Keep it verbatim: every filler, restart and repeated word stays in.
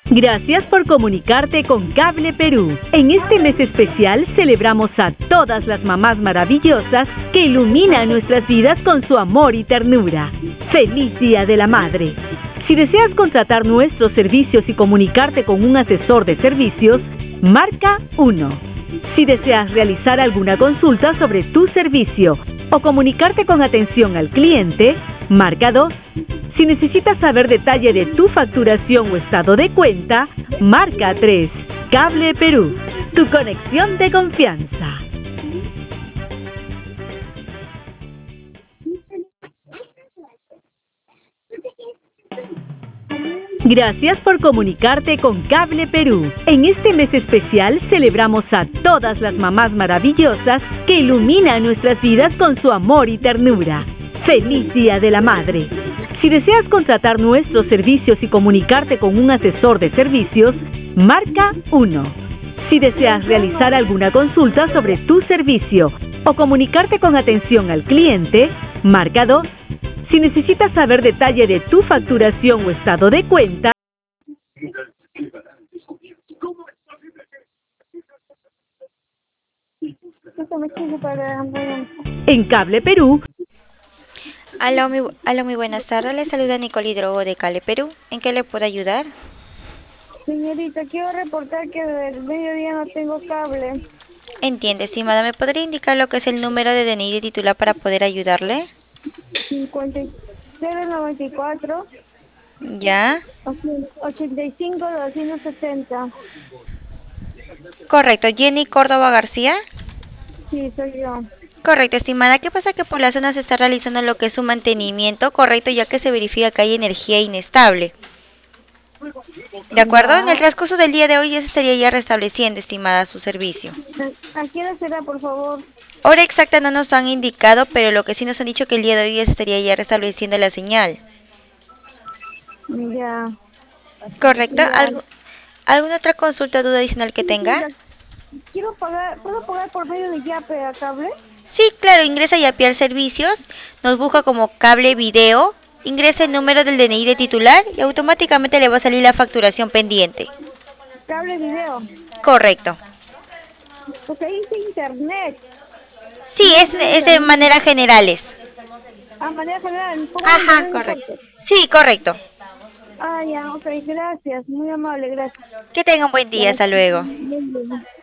Gracias por comunicarte con Cable Perú. En este mes especial celebramos a todas las mamás maravillosas que iluminan nuestras vidas con su amor y ternura. ¡Feliz Día de la Madre! Si deseas contratar nuestros servicios y comunicarte con un asesor de servicios, marca uno. Si deseas realizar alguna consulta sobre tu servicio o comunicarte con atención al cliente, marca dos. Si necesitas saber detalle de tu facturación o estado de cuenta, marca tres. Cable Perú, tu conexión de confianza. Gracias por comunicarte con Cable Perú. En este mes especial celebramos a todas las mamás maravillosas que iluminan nuestras vidas con su amor y ternura. ¡Feliz Día de la Madre! Si deseas contratar nuestros servicios y comunicarte con un asesor de servicios, marca uno. Si deseas realizar alguna consulta sobre tu servicio o comunicarte con atención al cliente, marca dos. Si necesitas saber detalle de tu facturación o estado de cuenta, en Cable Perú. Aló, muy, aló, muy buenas tardes. Le saluda Nicole Hidrogo de Cable Perú. ¿En qué le puedo ayudar? Señorita, quiero reportar que del mediodía no tengo cable. Entiende, estimada. ¿Me podría indicar lo que es el número de D N I de titular para poder ayudarle? cincuenta y cero noventa y cuatro ¿Ya? ochenta y cinco doscientos setenta. Correcto. ¿Jenny Córdoba García? Sí, soy yo. Correcto, estimada. ¿Qué pasa? Que por la zona se está realizando lo que es un mantenimiento correcto, ya que se verifica que hay energía inestable. ¿De acuerdo? Ya. En el transcurso del día de hoy ya se estaría ya restableciendo, estimada, su servicio. ¿A qué hora será, por favor? Hora exacta no nos han indicado, pero lo que sí nos han dicho que el día de hoy ya se estaría ya restableciendo la señal. Ya. ¿Correcto? Ya. ¿Algo, ¿Alguna otra consulta o duda adicional que tenga? Quiero pagar, ¿puedo pagar por medio de Yape a cable? Sí, claro, ingresa ya a Servicios, nos busca como Cable Video, ingresa el número del D N I de titular y automáticamente le va a salir la facturación pendiente. Cable video. Correcto. Porque ahí dice internet. Sí, es, es de manera generales. A manera general. ¿pongo Ajá, internet correcto. entonces? Sí, correcto. Ah, ya, ok, gracias. Muy amable, gracias. Que tenga un buen día, hasta luego. Gracias.